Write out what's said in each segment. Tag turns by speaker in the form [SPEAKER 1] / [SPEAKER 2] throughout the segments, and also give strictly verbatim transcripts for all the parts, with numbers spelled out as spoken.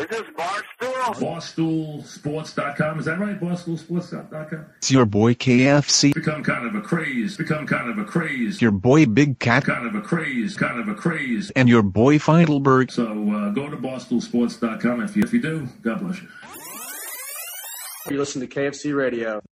[SPEAKER 1] Is this Barstool?
[SPEAKER 2] Barstool Sports dot com. Is that right? Barstool Sports dot com?
[SPEAKER 3] It's your boy K F C.
[SPEAKER 2] Become kind of a craze. Become kind of a craze.
[SPEAKER 3] Your boy Big Cat.
[SPEAKER 2] Kind of a craze. Kind of a craze.
[SPEAKER 3] And your boy Feidelberg.
[SPEAKER 2] So uh, go to Barstool Sports dot com. If you, if you do, God bless you.
[SPEAKER 4] You listen to K F C Radio.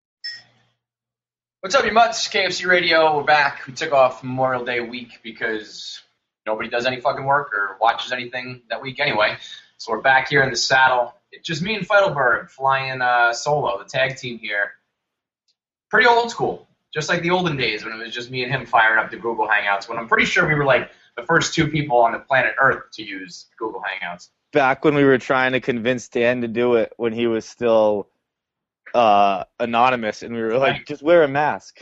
[SPEAKER 5] What's up, you mutts? K F C Radio. We're back. We took off Memorial Day week because nobody does any fucking work or watches anything that week anyway. So we're back here in the saddle. It's just me and Feidelberg flying uh, solo, the tag team here. Pretty old school, just like the olden days when it was just me and him firing up the Google Hangouts, when I'm pretty sure we were like the first two people on the planet Earth to use Google Hangouts.
[SPEAKER 6] Back when we were trying to convince Dan to do it when he was still uh, anonymous, and we were like, just wear a mask.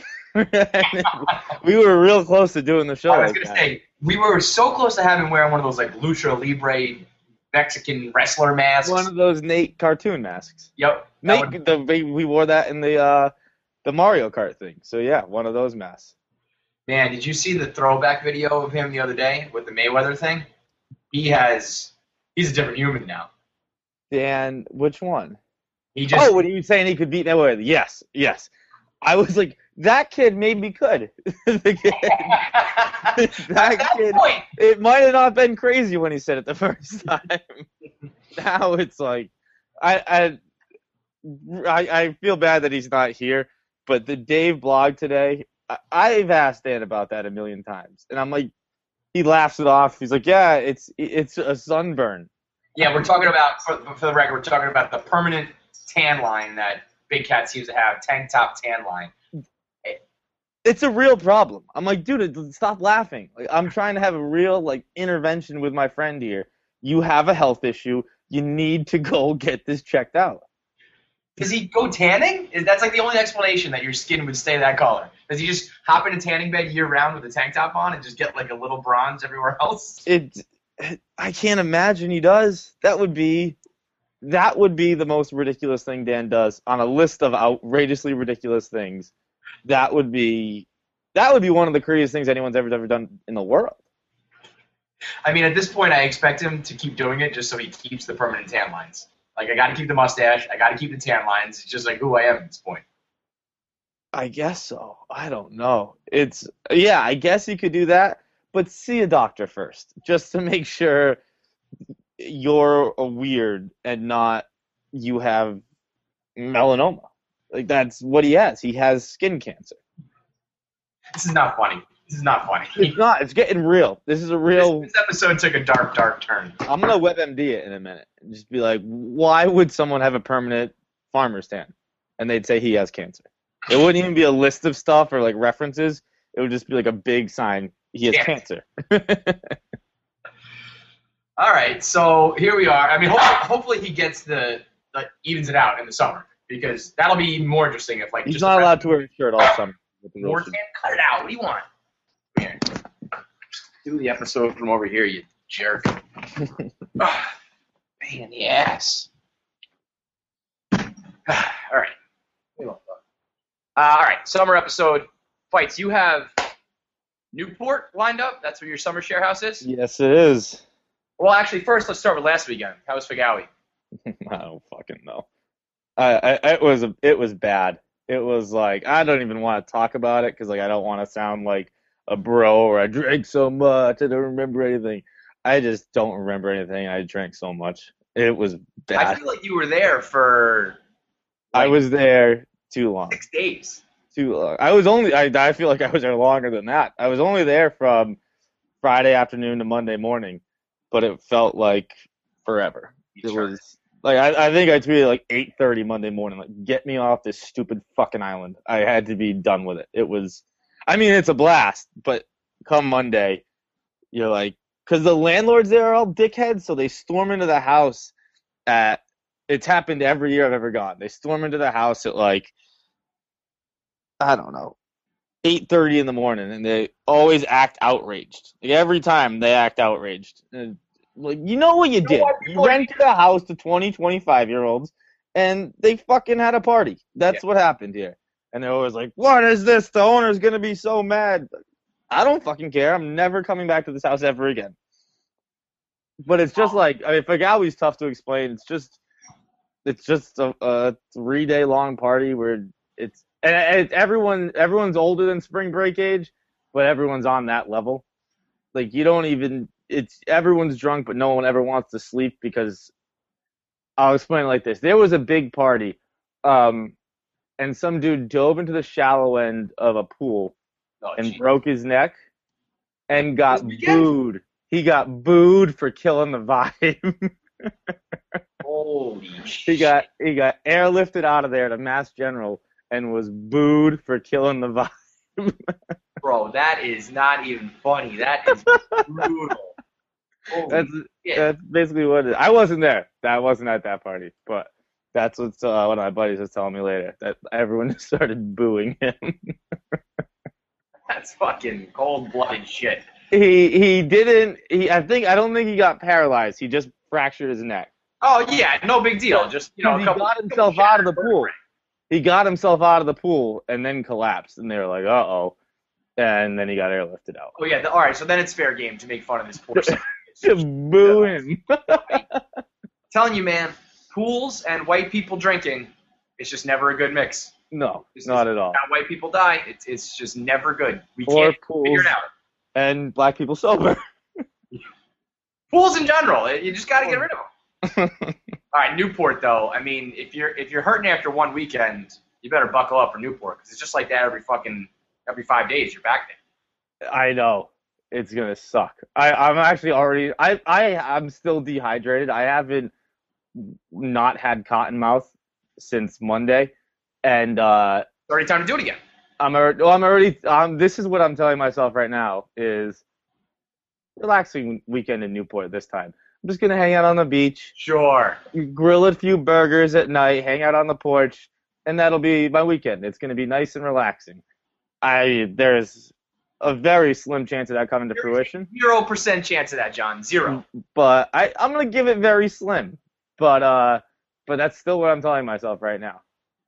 [SPEAKER 6] We were real close to doing the show.
[SPEAKER 5] I was
[SPEAKER 6] like
[SPEAKER 5] going to
[SPEAKER 6] that.
[SPEAKER 5] say, we were so close to having wearing one of those like Lucha Libre Mexican wrestler masks.
[SPEAKER 6] One of those Nate cartoon masks.
[SPEAKER 5] Yep.
[SPEAKER 6] Nate,
[SPEAKER 5] Would...
[SPEAKER 6] the, we wore that in the uh, the Mario Kart thing. So yeah, one of those masks.
[SPEAKER 5] Man, did you see the throwback video of him the other day with the Mayweather thing? He has, he's a different human now.
[SPEAKER 6] Dan, which one?
[SPEAKER 5] He just.
[SPEAKER 6] Oh, what are you saying? He could beat Mayweather? Yes, yes. I was like, that kid maybe could. The kid, that kid,
[SPEAKER 5] point.
[SPEAKER 6] It might have not been crazy when he said it the first time. Now it's like, I, I, I, I feel bad that he's not here, but the Dave blog today, I, I've asked Dan about that a million times, and I'm like, he laughs it off. He's like, yeah, it's it's a sunburn.
[SPEAKER 5] Yeah, we're talking about, for, for the record, we're talking about the permanent tan line that Big Cat seems to have, tank top tan line.
[SPEAKER 6] It's a real problem. I'm like, dude, stop laughing. Like, I'm trying to have a real like intervention with my friend here. You have a health issue. You need to go get this checked out.
[SPEAKER 5] Does he go tanning? Is That's like the only explanation that your skin would stay that color. Does he just hop in a tanning bed year round with a tank top on and just get like a little bronze everywhere else?
[SPEAKER 6] It, I can't imagine he does. That would be, that would be the most ridiculous thing Dan does on a list of outrageously ridiculous things. That would be, that would be one of the craziest things anyone's ever ever done in the world.
[SPEAKER 5] I mean, at this point, I expect him to keep doing it just so he keeps the permanent tan lines. Like, I got to keep the mustache. I got to keep the tan lines. It's just like who I am at this point.
[SPEAKER 6] I guess so. I don't know. It's, yeah, I guess you could do that, but see a doctor first, just to make sure you're a weird and not you have melanoma. Like, that's what he has. He has skin cancer.
[SPEAKER 5] This is not funny. This is not funny.
[SPEAKER 6] It's not. It's getting real. This is a real...
[SPEAKER 5] This, this episode took a dark, dark turn.
[SPEAKER 6] I'm going to WebMD it in a minute. And just be like, why would someone have a permanent farmer's tan? And they'd say he has cancer. It wouldn't even be a list of stuff or, like, references. It would just be, like, a big sign. He has
[SPEAKER 5] Yeah.
[SPEAKER 6] cancer.
[SPEAKER 5] All right, so here we are. I mean, hopefully, hopefully he gets the, like, evens it out in the summer. Because that'll be more interesting if, like,
[SPEAKER 6] He's
[SPEAKER 5] just
[SPEAKER 6] not allowed to wear a shirt all summer. With the real
[SPEAKER 5] More
[SPEAKER 6] shirt.
[SPEAKER 5] tan? Cut it out. What do you want? Here. Do the episode from over here, you jerk. Ah, pain in the ass. Ah, all right. We won't talk. Uh, all right, summer episode. Fights. You have Newport lined up? That's where your summer share house is?
[SPEAKER 6] Yes, it is.
[SPEAKER 5] Well, actually, first, let's start with last weekend. How was Fagawi?
[SPEAKER 6] I don't fucking know. I, I it was a, it was bad. It was like, I don't even want to talk about it because like I don't want to sound like a bro or I drank so much I don't remember anything. I just don't remember anything. I drank so much. It was bad.
[SPEAKER 5] I feel like you were there for like,
[SPEAKER 6] I was there too long.
[SPEAKER 5] six days.
[SPEAKER 6] Too long. I was only I I feel like I was there longer than that. I was only there from Friday afternoon to Monday morning, but it felt like forever.
[SPEAKER 5] You
[SPEAKER 6] It
[SPEAKER 5] sure?
[SPEAKER 6] was like I, I think I tweeted like eight thirty Monday morning, like get me off this stupid fucking island. I had to be done with it. It was, I mean, it's a blast, but come Monday, you're like, because the landlords there are all dickheads, so they storm into the house at. It's happened every year I've ever gone. They storm into the house at like, I don't know, eight thirty in the morning, and they always act outraged. Like every time they act outraged. And, like, you know what you did? You rented a house to twenty, twenty-five-year-olds, and they fucking had a party. That's
[SPEAKER 5] Yeah.
[SPEAKER 6] what happened here. And they're always like, what is this? The owner's going to be so mad. I don't fucking care. I'm never coming back to this house ever again. but it's just like I mean, Fagawi's tough to explain. It's just it's just a, a three day long party where it's and, and everyone everyone's older than spring break age, but everyone's on that level. Like you don't even it's everyone's drunk, but no one ever wants to sleep because I'll explain it like this: there was a big party, um, and some dude dove into the shallow end of a pool
[SPEAKER 5] Oh,
[SPEAKER 6] and
[SPEAKER 5] geez.
[SPEAKER 6] broke his neck and got
[SPEAKER 5] This weekend?
[SPEAKER 6] booed. He got booed for killing the vibe.
[SPEAKER 5] Holy shit.
[SPEAKER 6] he got he got airlifted out of there to Mass General and was booed for killing the vibe.
[SPEAKER 5] Bro, that is not even funny. That is brutal. Holy
[SPEAKER 6] That's
[SPEAKER 5] shit.
[SPEAKER 6] that's basically what it is. I wasn't there. I wasn't at that party, but that's what uh, one of my buddies was telling me later. That everyone started booing him.
[SPEAKER 5] That's fucking cold-blooded shit.
[SPEAKER 6] he he didn't. He I think I don't think he got paralyzed. He just fractured his neck.
[SPEAKER 5] Oh, yeah, no big deal. Just, you know, a
[SPEAKER 6] he
[SPEAKER 5] couple,
[SPEAKER 6] got himself
[SPEAKER 5] couple
[SPEAKER 6] out of the
[SPEAKER 5] shattered
[SPEAKER 6] pool.
[SPEAKER 5] vertebrae.
[SPEAKER 6] He got himself out of the pool and then collapsed, and they were like, "Uh oh," and then he got airlifted out.
[SPEAKER 5] Oh, yeah, the, all right, so then it's fair game to make fun of this poor son.
[SPEAKER 6] Just boo him.
[SPEAKER 5] Telling you, man, pools and white people drinking, it's just never a good mix.
[SPEAKER 6] No,
[SPEAKER 5] It's
[SPEAKER 6] not
[SPEAKER 5] just
[SPEAKER 6] at all.
[SPEAKER 5] How white people die, it's it's just never good. We
[SPEAKER 6] Or
[SPEAKER 5] can't
[SPEAKER 6] pools
[SPEAKER 5] figure it out.
[SPEAKER 6] and black people sober.
[SPEAKER 5] Pools in general, you just got to get rid of them. All right, Newport though. I mean, if you're if you're hurting after one weekend, you better buckle up for Newport because it's just like that every fucking every five days. You're back there.
[SPEAKER 6] I know. It's gonna suck. I, I'm actually already I, I I'm still dehydrated. I haven't not had cotton mouth since Monday. And uh
[SPEAKER 5] It's already time to do it again.
[SPEAKER 6] I'm already, well, I'm already um this is what I'm telling myself right now is relaxing weekend in Newport this time. I'm just gonna hang out on the beach,
[SPEAKER 5] Sure.
[SPEAKER 6] grill a few burgers at night, hang out on the porch, and that'll be my weekend. It's gonna be nice and relaxing. I there's a very slim chance of that coming to fruition,
[SPEAKER 5] Zero percent chance of that, John. Zero.
[SPEAKER 6] but I I'm gonna give it very slim. But uh, but that's still what I'm telling myself right now.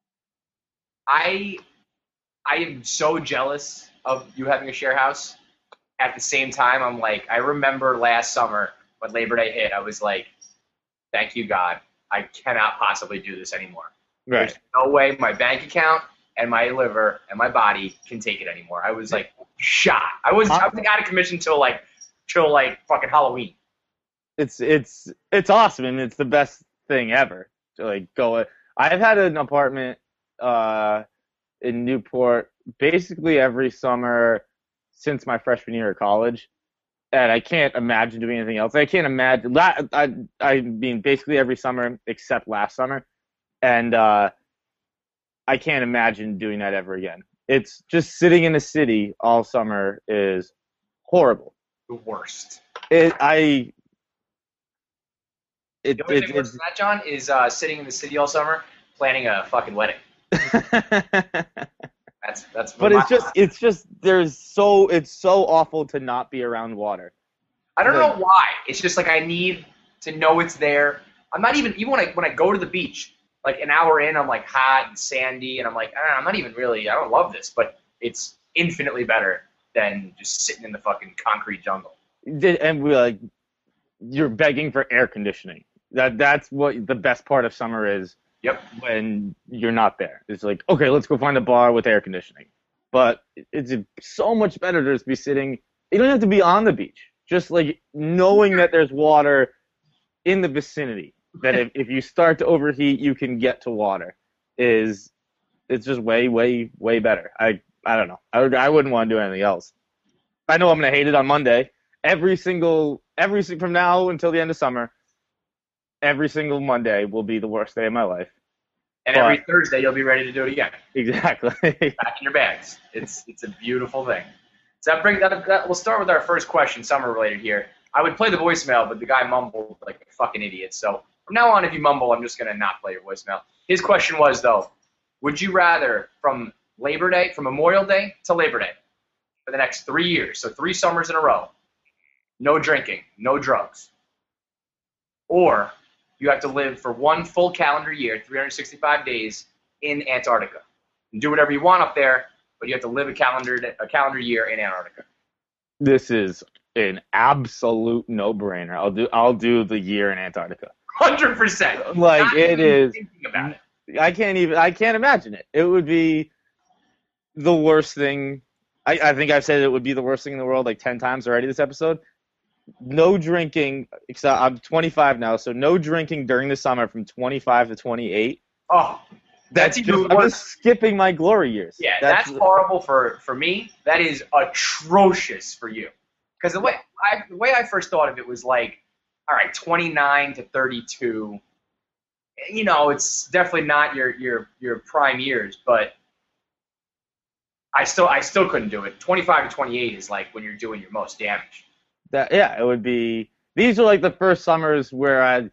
[SPEAKER 5] I I am so jealous of you having a share house. At the same time, I'm like, I remember last summer when Labor Day hit, I was like, thank you, God. I cannot possibly do this anymore. There's no way my bank account and my liver and my body can take it anymore. I was like shot. I was I was out of commission till like till like fucking Halloween.
[SPEAKER 6] It's it's it's awesome and it's the best thing ever to like go. I've had an apartment uh, in Newport basically every summer since my freshman year of college, and I can't imagine doing anything else. I can't imagine. I I mean basically every summer except last summer, and uh, I can't imagine doing that ever again. It's just sitting in the city all summer is horrible.
[SPEAKER 5] The worst.
[SPEAKER 6] It I. It,
[SPEAKER 5] The only
[SPEAKER 6] it,
[SPEAKER 5] thing worse than that, John, is uh, sitting in the city all summer planning a fucking wedding. That's that's.
[SPEAKER 6] but
[SPEAKER 5] my-
[SPEAKER 6] it's just it's just there's so it's so awful to not be around water.
[SPEAKER 5] I don't
[SPEAKER 6] like-
[SPEAKER 5] know why. It's just like I need to know it's there. I'm not even even when I when I go to the beach, like an hour in, I'm like hot and sandy, and I'm like, ah, I'm not even really. I don't love this, but it's infinitely better than just sitting in the fucking concrete jungle.
[SPEAKER 6] Did- And we like you're begging for air conditioning. That that's what the best part of summer is.
[SPEAKER 5] Yep.
[SPEAKER 6] When you're not there, it's like, okay, let's go find a bar with air conditioning. But it's so much better to just be sitting. You don't have to be on the beach. Just like knowing that there's water in the vicinity. That if, if you start to overheat, you can get to water. Is it's just way, way, way better. I I don't know. I would, I wouldn't want to do anything else. I know I'm gonna hate it on Monday. Every single every si- from now until the end of summer. Every single Monday will be the worst day of my life.
[SPEAKER 5] And
[SPEAKER 6] But-
[SPEAKER 5] every Thursday you'll be ready to do it again.
[SPEAKER 6] Exactly.
[SPEAKER 5] Back in your bags. It's it's a beautiful thing. So that brings that, that. We'll start with our first question, summer related here. I would play the voicemail, but the guy mumbled like a fucking idiot. So from now on, if you mumble, I'm just gonna not play your voicemail. His question was though, would you rather from Labor Day, from Memorial Day to Labor Day, for the next three years, so three summers in a row, no drinking, no drugs, or you have to live for one full calendar year, three hundred sixty-five days in Antarctica. You do whatever you want up there, but you have to live a calendar a calendar year in Antarctica.
[SPEAKER 6] This is an absolute no-brainer. I'll do I'll do the year in Antarctica.
[SPEAKER 5] Hundred percent.
[SPEAKER 6] Like
[SPEAKER 5] Not
[SPEAKER 6] it
[SPEAKER 5] even
[SPEAKER 6] is.
[SPEAKER 5] thinking about it.
[SPEAKER 6] I can't even. I can't imagine it. It would be the worst thing. I, I think I've said it would be the worst thing in the world like ten times already this episode. No drinking. Except I'm twenty-five now, so no drinking during the summer from twenty-five to twenty-eight.
[SPEAKER 5] Oh,
[SPEAKER 6] That's,
[SPEAKER 5] that's even
[SPEAKER 6] just, I'm
[SPEAKER 5] worse.
[SPEAKER 6] just skipping my glory years.
[SPEAKER 5] Yeah, that's, horrible for, for me. That is atrocious for you. Because the way I the way I first thought of it was like, all right, twenty-nine to thirty-two. You know, it's definitely not your your your prime years, but I still I still couldn't do it. twenty-five to twenty-eight is like when you're doing your most damage.
[SPEAKER 6] That yeah, it would be. These are like the first summers where I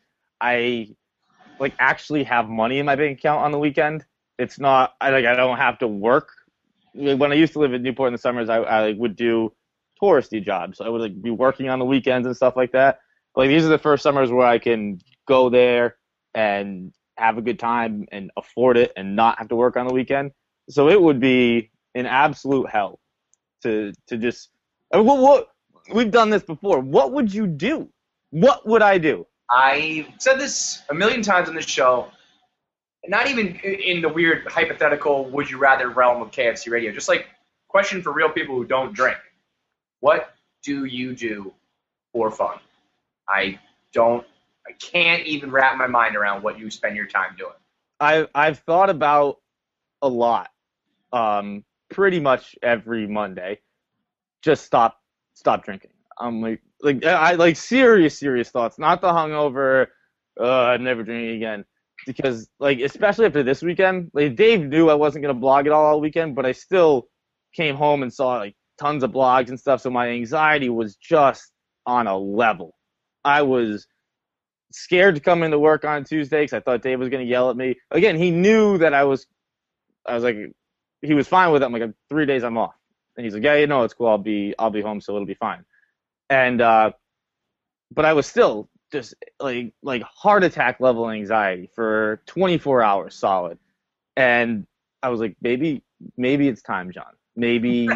[SPEAKER 6] I like actually have money in my bank account on the weekend. It's not I like I don't have to work. When I used to live in Newport in the summers, I, I like, would do touristy jobs. I would like be working on the weekends and stuff like that. Like these are the first summers where I can go there and have a good time and afford it and not have to work on the weekend. So it would be an absolute hell to to just. I mean, what, what we've done this before. What would you do? What would I do?
[SPEAKER 5] I said this a million times on this show. Not even in the weird hypothetical would you rather realm of K F C radio. Just like question for real people who don't drink. What do you do for fun? I don't. I can't even wrap my mind around what you spend your time doing.
[SPEAKER 6] I I've thought about a lot. Um, pretty much every Monday. Just stop stop drinking. I'm like like I like serious serious thoughts. Not the hungover. Uh, I'm never drinking again. Because like especially after this weekend, like Dave knew I wasn't gonna blog it all, all weekend, but I still came home and saw like tons of blogs and stuff. So my anxiety was just on a level. I was scared to come into work on Tuesday because I thought Dave was going to yell at me. Again, he knew that I was, I was like, he was fine with it. I'm like, three days I'm off. And he's like, yeah, you know, it's cool. I'll be, I'll be home, so it'll be fine. And, uh, but I was still just like, like heart attack level anxiety for twenty-four hours solid. And I was like, maybe, maybe it's time, John. Maybe,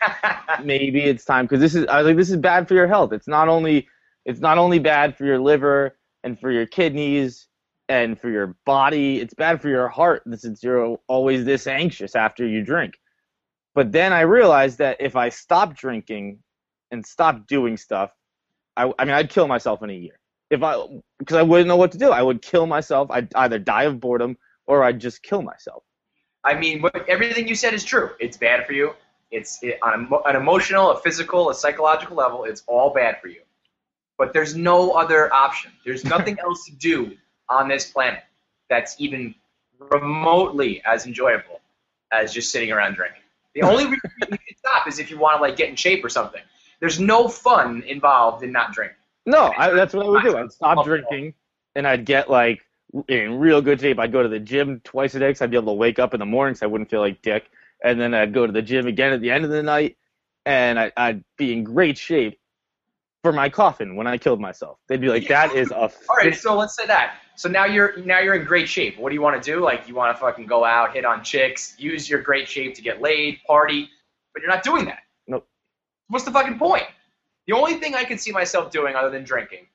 [SPEAKER 6] maybe it's time. Cause this is, I was like, this is bad for your health. It's not only, it's not only bad for your liver and for your kidneys and for your body. It's bad for your heart since you're always this anxious after you drink. But then I realized that if I stopped drinking and stopped doing stuff, I, I mean, I'd kill myself in a year. If I, because I wouldn't know what to do. I would kill myself. I'd either die of boredom or I'd just kill myself.
[SPEAKER 5] I mean, what, everything you said is true. It's bad for you. It's it, on a, an emotional, a physical, a psychological level. It's all bad for you. But there's no other option. There's nothing else to do on this planet that's even remotely as enjoyable as just sitting around drinking. The only reason you can stop is if you want to like get in shape or something. There's no fun involved in not drinking.
[SPEAKER 6] No, I, that's what I would do. I'd stop drinking, and I'd get like in real good shape. I'd go to the gym twice a day because I'd be able to wake up in the morning so I wouldn't feel like dick. And then I'd go to the gym again at the end of the night, and I, I'd be in great shape for my coffin when I killed myself. They'd be like, that is a...
[SPEAKER 5] All right, so let's say that. So now you're now you're in great shape. What do you want to do? Like, you want to fucking go out, hit on chicks, use your great shape to get laid, party, but you're not doing that.
[SPEAKER 6] Nope.
[SPEAKER 5] What's the fucking point? The only thing I can see myself doing other than drinking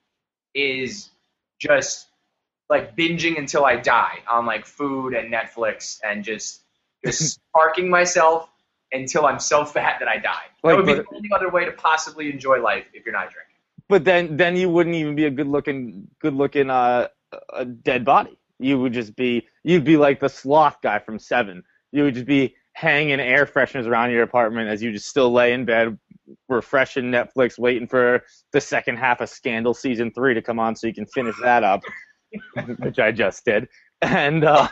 [SPEAKER 5] is just, like, binging until I die on, like, food and Netflix and just, just sparking myself until I'm so fat that I die.
[SPEAKER 6] Like,
[SPEAKER 5] that would be
[SPEAKER 6] but,
[SPEAKER 5] the only other way to possibly enjoy life if you're not drinking.
[SPEAKER 6] But then, then you wouldn't even be a good-looking, good-looking uh, a dead body. You would just be, you'd be like the sloth guy from Seven. You would just be hanging air fresheners around your apartment as you just still lay in bed, refreshing Netflix, waiting for the second half of Scandal season three to come on so you can finish that up, which I just did. And um,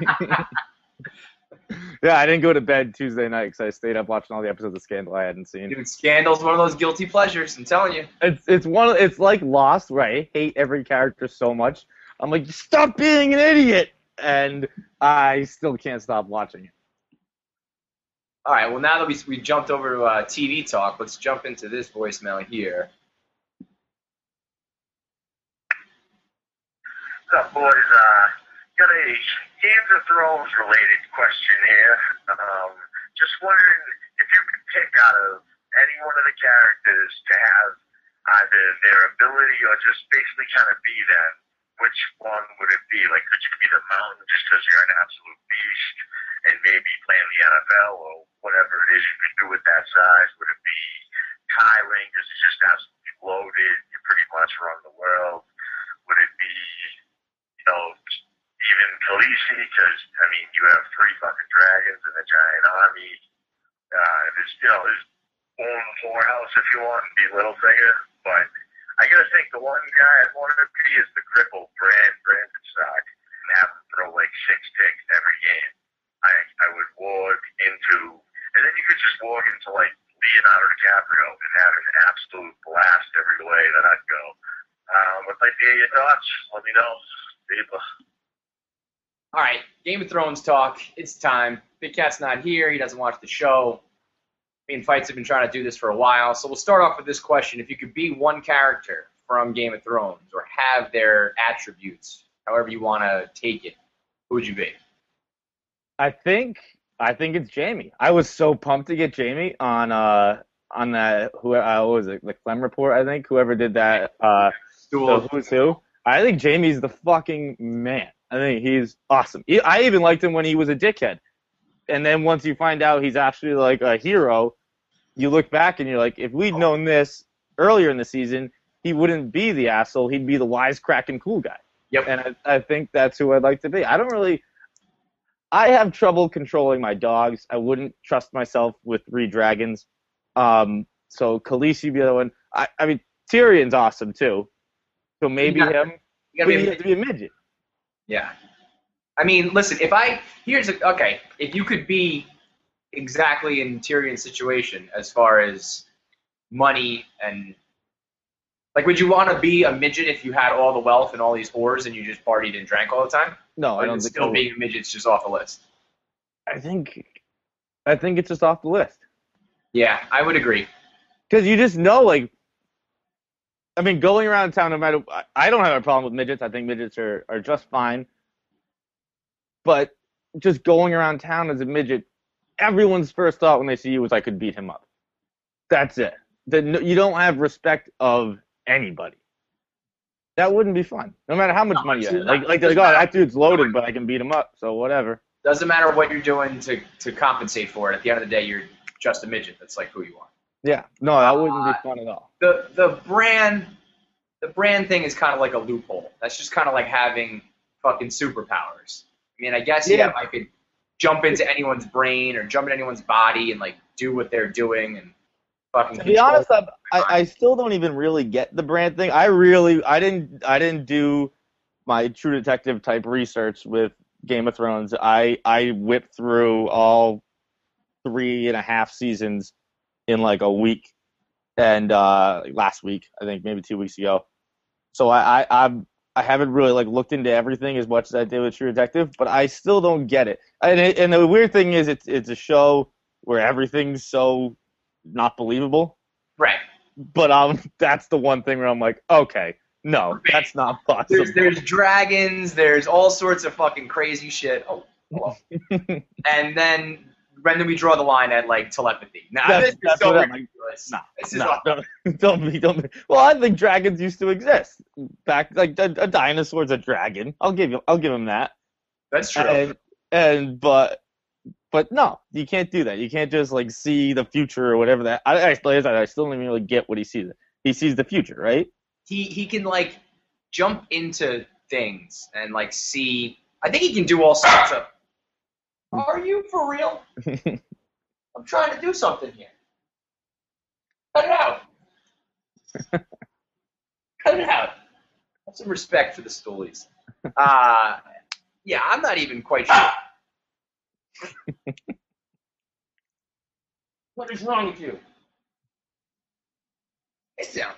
[SPEAKER 6] yeah, I didn't go to bed Tuesday night because I stayed up watching all the episodes of Scandal I hadn't seen.
[SPEAKER 5] Dude, Scandal's one of those guilty pleasures. I'm telling you.
[SPEAKER 6] It's it's one. Of, it's like Lost, where I hate every character so much. I'm like, stop being an idiot, and I still can't stop watching it.
[SPEAKER 5] All right, well, now that we, we jumped over to uh, T V talk, let's jump into this voicemail here.
[SPEAKER 1] What's up, boys? Uh, got a Games of Thrones related question here. Um, just wondering if you could pick out of any one of the characters to have either their ability or just basically kind of be them, which one would it be? Like, could you be the mountain just because you're an absolute beast and maybe play in the N F L or whatever it is you could do with that size? Would it be Kyling because he's just absolutely loaded? You pretty much run the world. Would it be, you know, even Khaleesi because, I mean, you have three fucking dragons and a giant army. Uh, there's, you know, there's own whorehouse if you want and be Littlefinger, but I gotta think the one guy I'd want to be is the crippled Brand Brandon Stock and have him throw like six ticks every game. I I would walk into, and then you could just walk into like Leonardo DiCaprio and have an absolute blast every way that I'd go. Um, I'd like to hear your thoughts. Let me know, people.
[SPEAKER 5] All right, Game of Thrones talk. It's time. Big Cat's not here. He doesn't watch the show. Me and Fights have been trying to do this for a while, so we'll start off with this question. If you could be one character from Game of Thrones or have their attributes, however you want to take it, who would you be?
[SPEAKER 6] I think I think it's Jamie. I was so pumped to get Jamie on uh on that who uh, what was it, the Clem Report, I think, whoever did that uh the Who's Who. I think Jamie's the fucking man. I think he's awesome. He, I even liked him when he was a dickhead. And then once you find out he's actually like a hero, you look back and you're like, if we'd known this earlier in the season, he wouldn't be the asshole. He'd be the wisecracking cool guy.
[SPEAKER 5] Yep.
[SPEAKER 6] And I, I think that's who I'd like to be. I don't really – I have trouble controlling my dogs. I wouldn't trust myself with three dragons. Um, so Khaleesi would be the other one. I, I mean, Tyrion's awesome too. So maybe
[SPEAKER 5] You gotta-
[SPEAKER 6] him.
[SPEAKER 5] You
[SPEAKER 6] But
[SPEAKER 5] gotta
[SPEAKER 6] he
[SPEAKER 5] be
[SPEAKER 6] has to be a midget.
[SPEAKER 5] Yeah. I mean, listen, if I – here's a – okay, if you could be exactly in Tyrion's situation as far as money and – like, would you want to be a midget if you had all the wealth and all these whores and you just partied and drank all the time?
[SPEAKER 6] No, I
[SPEAKER 5] Or
[SPEAKER 6] don't
[SPEAKER 5] is
[SPEAKER 6] think
[SPEAKER 5] still
[SPEAKER 6] so.
[SPEAKER 5] being a midget's just off the list?
[SPEAKER 6] I think I think it's just off the list.
[SPEAKER 5] Yeah, I would agree.
[SPEAKER 6] Because you just know, like, I mean, going around town, no matter, I- I don't have a problem with midgets. I think midgets are, are just fine. But just going around town as a midget, everyone's first thought when they see you is I could beat him up. That's it. The, you don't have respect of anybody. That wouldn't be fun, no matter how much
[SPEAKER 5] No,
[SPEAKER 6] money you
[SPEAKER 5] it's
[SPEAKER 6] have.
[SPEAKER 5] not.
[SPEAKER 6] Like, like, like, oh, that dude's loaded, but I can beat him up, so whatever.
[SPEAKER 5] Doesn't matter what you're doing to, to compensate for it. At the end of the day, you're just a midget. That's like who you are.
[SPEAKER 6] Yeah, no, that wouldn't
[SPEAKER 5] Uh,
[SPEAKER 6] be fun at all.
[SPEAKER 5] The the brand the brand thing is kind of like a loophole. That's just kind of like having fucking superpowers. I mean, I guess yeah,
[SPEAKER 6] Yeah.
[SPEAKER 5] if I could jump into anyone's brain or jump into anyone's body and like do what they're doing and fucking.
[SPEAKER 6] To be
[SPEAKER 5] control
[SPEAKER 6] honest, I,
[SPEAKER 5] their
[SPEAKER 6] I,
[SPEAKER 5] mind.
[SPEAKER 6] I still don't even really get the brand thing. I really, I didn't, I didn't do my True Detective type research with Game of Thrones. I, I whipped through all three and a half seasons in like a week, and uh, like last week, I think maybe two weeks ago. So I, I, I'm, I haven't really like looked into everything as much as I did with True Detective, but I still don't get it. And, it, and the weird thing is, it's, it's a show where everything's so not believable.
[SPEAKER 5] right.
[SPEAKER 6] But um, that's the one thing where I'm like, okay, no, that's not possible.
[SPEAKER 5] There's there's dragons. There's all sorts of fucking crazy shit. Oh, hello. And then when do we draw the line at like telepathy? Now
[SPEAKER 6] That's-
[SPEAKER 5] this is
[SPEAKER 6] that's
[SPEAKER 5] so
[SPEAKER 6] what I'm like,
[SPEAKER 5] ridiculous.
[SPEAKER 6] no,
[SPEAKER 5] This is
[SPEAKER 6] no,
[SPEAKER 5] all-
[SPEAKER 6] don't, don't be, don't be. Well, I think dragons used to exist back. Like a, a dinosaur's a dragon. I'll give you, I'll give him that.
[SPEAKER 5] that's true.
[SPEAKER 6] And, and but, but no, you can't do that. You can't just like see the future or whatever that. I actually, I still don't even really get what he sees. He sees the future, right?
[SPEAKER 5] he he can like jump into things and like see. I think he can do all sorts of. Are you for real? I'm trying to do something here. Cut it out. Cut it out. Have some respect for the stoolies. Uh, yeah, I'm not even quite sure. What is wrong with you? Sit down.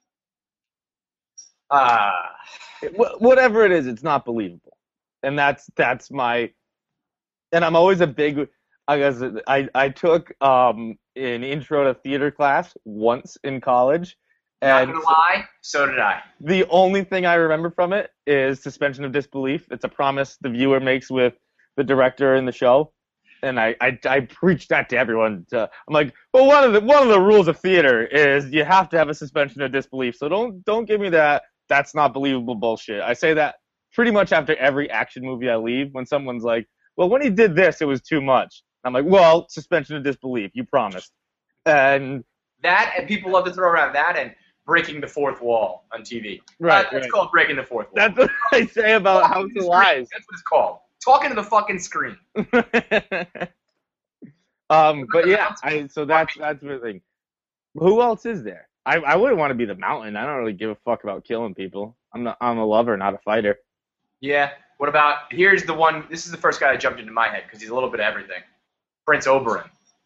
[SPEAKER 5] Uh,
[SPEAKER 6] Wh- whatever it is, it's not believable, and that's that's my. And I'm always a big. I guess I I took um an intro to theater class once in college,
[SPEAKER 5] not
[SPEAKER 6] and
[SPEAKER 5] gonna lie, so did I.
[SPEAKER 6] the only thing I remember from it is suspension of disbelief. It's a promise the viewer makes with the director in the show. And I, I, I preach that to everyone. To, I'm like, well, one of the one of the rules of theater is you have to have a suspension of disbelief. So don't don't give me that. That's not believable bullshit. I say that pretty much after every action movie I leave. When someone's like, well, when he did this, it was too much. I'm like, well, suspension of disbelief. You promised. And
[SPEAKER 5] that, and people love to throw around that and breaking the fourth wall on T V.
[SPEAKER 6] Right,
[SPEAKER 5] uh, It's
[SPEAKER 6] right.
[SPEAKER 5] called breaking the fourth wall.
[SPEAKER 6] That's what I say about House of Lies.
[SPEAKER 5] That's what it's called. Talking to the fucking screen.
[SPEAKER 6] um, but yeah, I, so that's that's the thing. Who else is there? I I wouldn't want to be the Mountain. I don't really give a fuck about killing people. I'm not. I'm a lover, not a fighter.
[SPEAKER 5] Yeah. What about, here's the one, this is the first guy that jumped into my head because he's a little bit of everything. Prince Oberyn.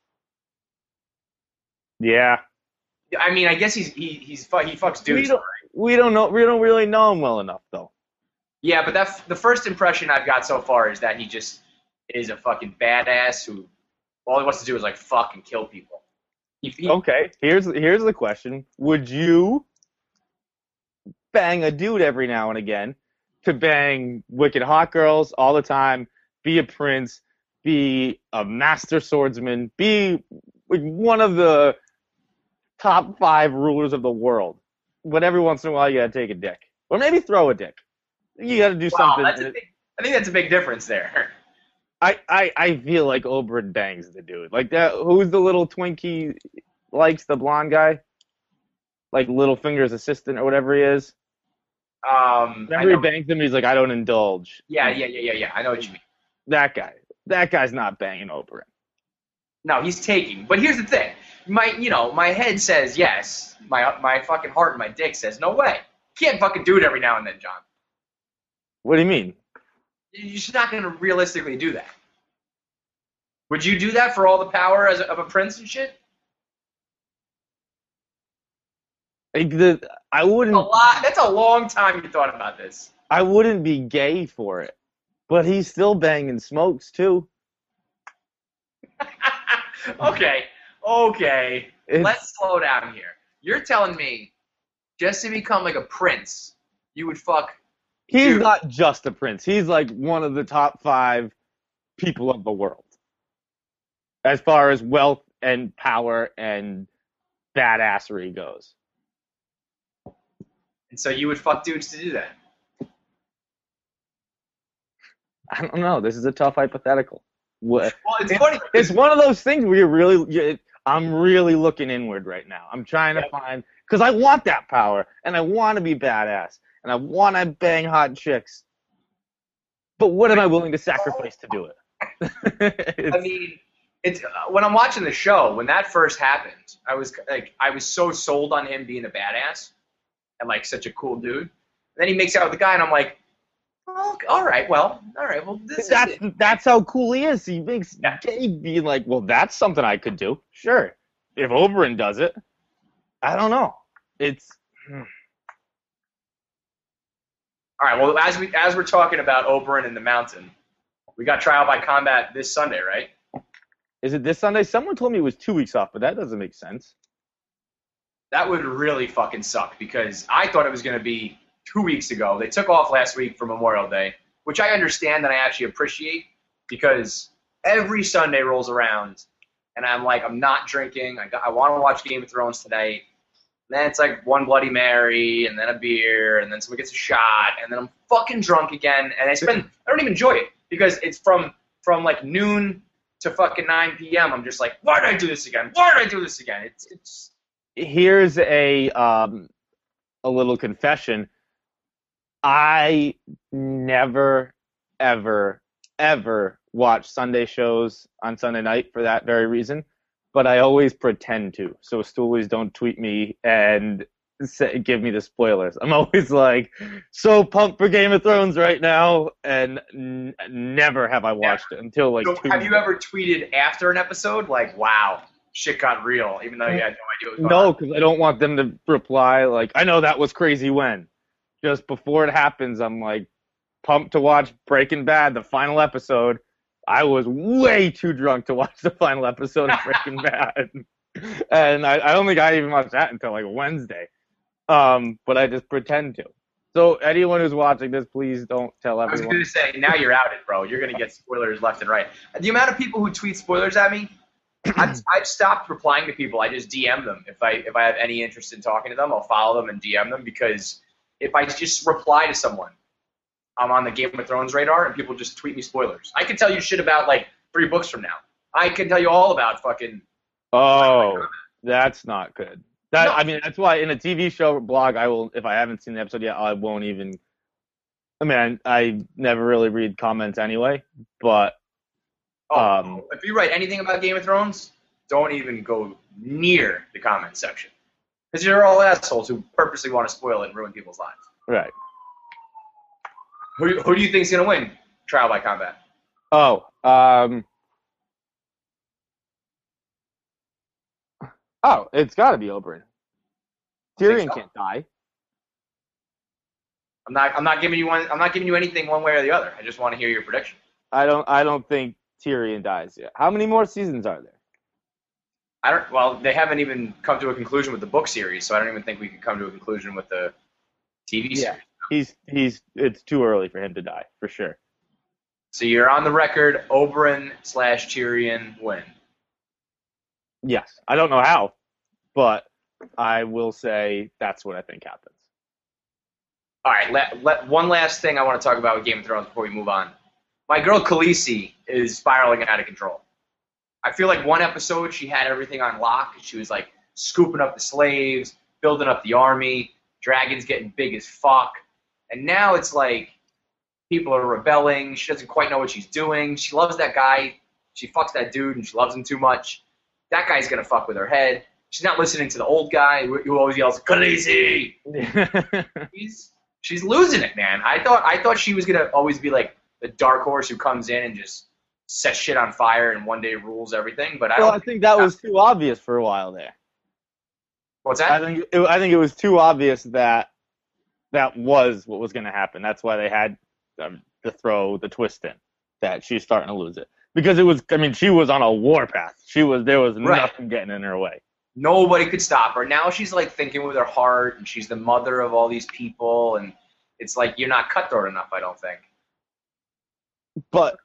[SPEAKER 6] Yeah.
[SPEAKER 5] I mean, I guess he's he he's fu- he fucks
[SPEAKER 6] We
[SPEAKER 5] dudes.
[SPEAKER 6] don't, we don't know. We don't really know him well enough, though.
[SPEAKER 5] Yeah, but that the first impression I've got so far is that he just is a fucking badass who all he wants to do is like fuck and kill people. He, he,
[SPEAKER 6] Okay. Here's here's the question: would you bang a dude every now and again to bang wicked hot girls all the time, be a prince, be a master swordsman, be one of the top five rulers of the world, but every once in a while you gotta take a dick, or maybe throw a dick. You gotta do
[SPEAKER 5] wow,
[SPEAKER 6] something.
[SPEAKER 5] that's a big, I think that's a big difference there.
[SPEAKER 6] I, I, I feel like Oberyn bangs the dude. Like that. Who's the little Twinkie likes the blonde guy? Like Littlefinger's assistant or whatever he is.
[SPEAKER 5] Um, I
[SPEAKER 6] Remember he
[SPEAKER 5] know,
[SPEAKER 6] bangs him. He's like, I don't indulge.
[SPEAKER 5] yeah, yeah, yeah, yeah, yeah. I know what you mean.
[SPEAKER 6] That guy. That guy's not banging Oberyn.
[SPEAKER 5] No, he's taking. But here's the thing. My, you know, my head says yes. My my fucking heart and my dick says no way. You can't fucking do it every now and then, John.
[SPEAKER 6] What do you mean?
[SPEAKER 5] You're just not going to realistically do that. Would you do that for all the power as a, of a prince and shit?
[SPEAKER 6] Like the, I wouldn't.
[SPEAKER 5] A lot. That's a long time you thought about this.
[SPEAKER 6] I wouldn't be gay for it, but he's still banging smokes too.
[SPEAKER 5] okay, okay.
[SPEAKER 6] It's-
[SPEAKER 5] Let's slow down here. You're telling me just to become like a prince, you would fuck.
[SPEAKER 6] He's
[SPEAKER 5] Dude.
[SPEAKER 6] not just a prince. He's like one of the top five people of the world, as far as wealth and power and badassery goes.
[SPEAKER 5] And so you would fuck dudes to do that.
[SPEAKER 6] I don't know. This is a tough hypothetical. What?
[SPEAKER 5] Well, it's funny.
[SPEAKER 6] It's one of those things where you really, you, I'm really looking inward right now. I'm trying to
[SPEAKER 5] Yeah.
[SPEAKER 6] find, because I want that power, and I want to be badass, and I want to bang hot chicks. But what am I willing to sacrifice to do it?
[SPEAKER 5] I
[SPEAKER 6] It's-
[SPEAKER 5] mean, it's uh, when I'm watching the show. When that first happened, I was like, I was so sold on him being a badass and like such a cool dude. And then he makes out with the guy, and I'm like, oh, all right, well, all right, well, this
[SPEAKER 6] that's
[SPEAKER 5] is it.
[SPEAKER 6] that's how cool he is. He makes
[SPEAKER 5] Yeah.
[SPEAKER 6] gay being like, well, that's something I could do. Sure, if Oberyn does it, I don't know. It's hmm.
[SPEAKER 5] All right. Well, as we as we're talking about Oberyn and the Mountain, we got Trial by Combat this Sunday, right?
[SPEAKER 6] Is it this Sunday? Someone told me it was two weeks off, but that doesn't make sense.
[SPEAKER 5] That would really fucking suck because I thought it was going to be two weeks ago. They took off last week for Memorial Day, which I understand and I actually appreciate because every Sunday rolls around and I'm like, I'm not drinking. I, got, I want to watch Game of Thrones tonight. And then it's like one Bloody Mary and then a beer and then someone gets a shot and then I'm fucking drunk again. And I spend, I don't even enjoy it because it's from, from like noon to fucking nine p.m. I'm just like, why did I do this again? Why did I do this again? It's, it's,
[SPEAKER 6] Here's a um, a little confession. I never, ever, ever watch Sunday shows on Sunday night for that very reason, but I always pretend to. So stoolies don't tweet me and say, give me the spoilers. I'm always like, so pumped for Game of Thrones right now, and n- never have I watched it until like
[SPEAKER 5] So
[SPEAKER 6] Tuesday.
[SPEAKER 5] have you ever tweeted after an episode like, wow, shit got real, even though you had no idea what was going
[SPEAKER 6] No,
[SPEAKER 5] on?
[SPEAKER 6] because I don't want them to reply like, I know that was crazy when. Just before it happens, I'm like pumped to watch Breaking Bad, the final episode. I was way too drunk to watch the final episode of Breaking Bad. And I, I don't think I even watched that until like Wednesday. Um, but I just pretend to. So anyone who's watching this, please don't tell
[SPEAKER 5] I was
[SPEAKER 6] everyone.
[SPEAKER 5] going to say, now you're outed, bro. You're going to get spoilers left and right. The amount of people who tweet spoilers at me, I've, I've stopped replying to people. I just D M them. If I if I have any interest in talking to them, I'll follow them and D M them, because if I just reply to someone, I'm on the Game of Thrones radar and people just tweet me spoilers. I can tell you shit about like three books from now. I can tell you all about fucking.
[SPEAKER 6] Oh, that's not good. That
[SPEAKER 5] No.
[SPEAKER 6] I mean, that's why in a T V show blog, I will, if I haven't seen the episode yet, I won't even. I mean, I, I never really read comments anyway, but
[SPEAKER 5] Oh,
[SPEAKER 6] um,
[SPEAKER 5] if you write anything about Game of Thrones, don't even go near the comment section, because you're all assholes who purposely want to spoil it and ruin people's lives.
[SPEAKER 6] right.
[SPEAKER 5] Who do, who do you think is going to win Trial by Combat?
[SPEAKER 6] Oh, um, oh, it's got to be Oberyn. Tyrion
[SPEAKER 5] so?
[SPEAKER 6] can't die.
[SPEAKER 5] I'm not. I'm not giving you one. I'm not giving you anything one way or the other. I just want to hear your prediction.
[SPEAKER 6] I don't. I don't think Tyrion dies yet. How many more seasons are there?
[SPEAKER 5] I don't. Well, they haven't even come to a conclusion with the book series, so I don't even think we can come to a conclusion with the T V series.
[SPEAKER 6] Yeah. He's he's. It's too early for him to die for sure.
[SPEAKER 5] So you're on the record. Oberyn slash Tyrion win.
[SPEAKER 6] Yes. I don't know how, but I will say that's what I think happens.
[SPEAKER 5] All right. Let, let, one last thing I want to talk about with Game of Thrones before we move on. My girl Khaleesi is spiraling out of control. I feel like one episode she had everything on lock. She was like scooping up the slaves, building up the army, dragons getting big as fuck. And now it's like people are rebelling. She doesn't quite know what she's doing. She loves that guy. She fucks that dude and she loves him too much. That guy's going to fuck with her head. She's not listening to the old guy who who always yells, Khaleesi! She's, she's losing it, man. I thought I thought she was going to always be like the dark horse who comes in and just sets shit on fire and one day rules everything. But I
[SPEAKER 6] well,
[SPEAKER 5] don't
[SPEAKER 6] I think that was too obvious for a while there.
[SPEAKER 5] What's that?
[SPEAKER 6] I think it, I think it was too obvious that that was what was going to happen. That's why they had um, to throw the twist in that she's starting to lose it, because it was. I mean, she was on a warpath. She was. There was
[SPEAKER 5] Right.
[SPEAKER 6] nothing getting in her way.
[SPEAKER 5] Nobody could stop her. Now she's like thinking with her heart, and she's the mother of all these people, and it's like you're not cutthroat enough, I don't think.
[SPEAKER 6] But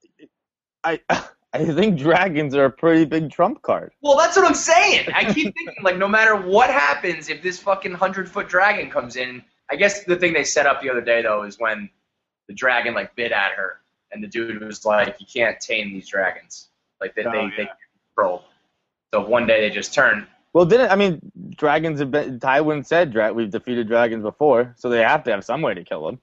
[SPEAKER 6] I I think dragons are a pretty big trump card.
[SPEAKER 5] Well, that's what I'm saying. I keep thinking, like, no matter what happens, if this fucking hundred-foot dragon comes in, I guess the thing they set up the other day, though, is when the dragon, like, bit at her, and the dude was like, you can't tame these dragons. Like, they,
[SPEAKER 6] Oh,
[SPEAKER 5] they,
[SPEAKER 6] yeah.
[SPEAKER 5] they control. So one day they just turn.
[SPEAKER 6] Well, didn't I mean dragons have been? Tywin said dra- we've defeated dragons before, so they have to have some way to kill them.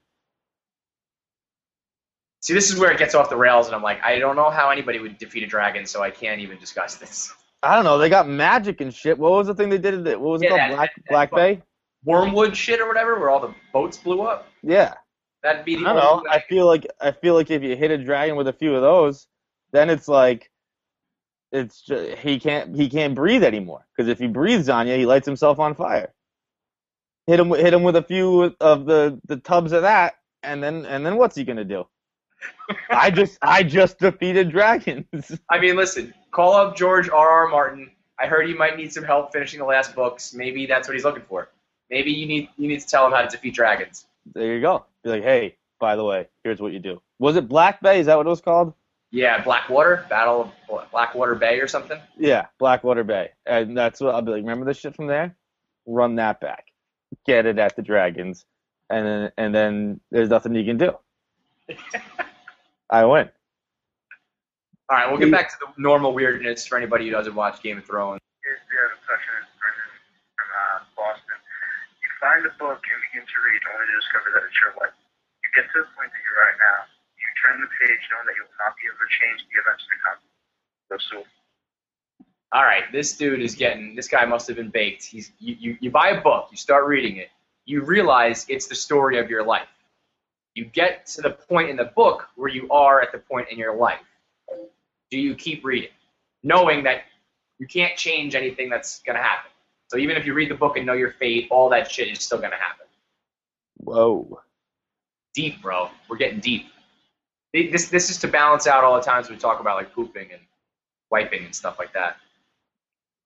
[SPEAKER 5] See, this is where it gets off the rails, and I'm like, I don't know how anybody would defeat a dragon, so I can't even discuss this.
[SPEAKER 6] I don't know. They got magic and shit. What was the thing they did? What was it
[SPEAKER 5] Yeah,
[SPEAKER 6] called?
[SPEAKER 5] that-
[SPEAKER 6] Black
[SPEAKER 5] that-
[SPEAKER 6] Black
[SPEAKER 5] that-
[SPEAKER 6] Bay.
[SPEAKER 5] Wormwood shit or whatever, where all the boats blew up?
[SPEAKER 6] Yeah.
[SPEAKER 5] That'd be
[SPEAKER 6] I
[SPEAKER 5] the
[SPEAKER 6] don't
[SPEAKER 5] only
[SPEAKER 6] know.
[SPEAKER 5] way.
[SPEAKER 6] I feel like I feel like if you hit a dragon with a few of those, then it's like it's just, he can't he can't breathe anymore, because if he breathes on you, he lights himself on fire. Hit him with- hit him with a few of the, the tubs of that, and then and then what's he gonna do? I just I just defeated dragons.
[SPEAKER 5] I mean, listen, call up George R. R. Martin. I heard he might need some help finishing the last books. Maybe that's what he's looking for. Maybe you need you need to tell him how to defeat dragons.
[SPEAKER 6] There you go. Be like, hey, by the way, here's what you do. Was it Black Bay? Is that what it was called?
[SPEAKER 5] Yeah, Blackwater, Battle of Blackwater Bay or something.
[SPEAKER 6] Yeah, Blackwater Bay. And that's what I'll be like, remember this shit from there? Run that back. Get it at the dragons. And then and then there's nothing you can do. I win.
[SPEAKER 5] All right, we'll get back to the normal weirdness for anybody who doesn't watch Game of Thrones.
[SPEAKER 1] Here's the other question is Brendan from uh, Boston. You find a book and begin to read only to discover that it's your life. You get to the point that you're right now. You turn the page knowing that you will not be able to change the events to come. So soon.
[SPEAKER 5] All right, this dude is getting, this guy must have been baked. He's you, you, you buy a book, you start reading it, you realize it's the story of your life. You get to the point in the book where you are at the point in your life. Do you keep reading, knowing that you can't change anything that's going to happen? So even if you read the book and know your fate, all that shit is still going to happen.
[SPEAKER 6] Whoa.
[SPEAKER 5] Deep, bro. We're getting deep. This this is to balance out all the times we talk about like pooping and wiping and stuff like that.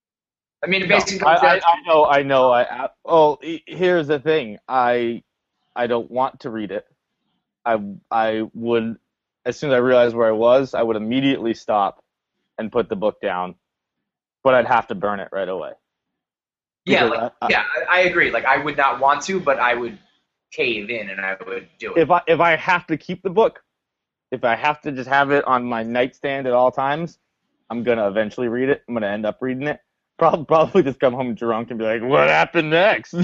[SPEAKER 5] I mean, it basically
[SPEAKER 6] I,
[SPEAKER 5] comes
[SPEAKER 6] I,
[SPEAKER 5] down to-
[SPEAKER 6] I know, I know. I, I oh, he- here's the thing. I I don't want to read it. I I would, as soon as I realized where I was, I would immediately stop and put the book down, but I'd have to burn it right away.
[SPEAKER 5] Yeah,
[SPEAKER 6] Because
[SPEAKER 5] like,
[SPEAKER 6] I- I-
[SPEAKER 5] yeah, I, I agree. Like, I would not want to, but I would cave in and I would do it.
[SPEAKER 6] If I if I have to keep the book, if I have to just have it on my nightstand at all times, I'm gonna eventually read it. I'm gonna end up reading it. Probably probably just come home drunk and be like, "What happened next?"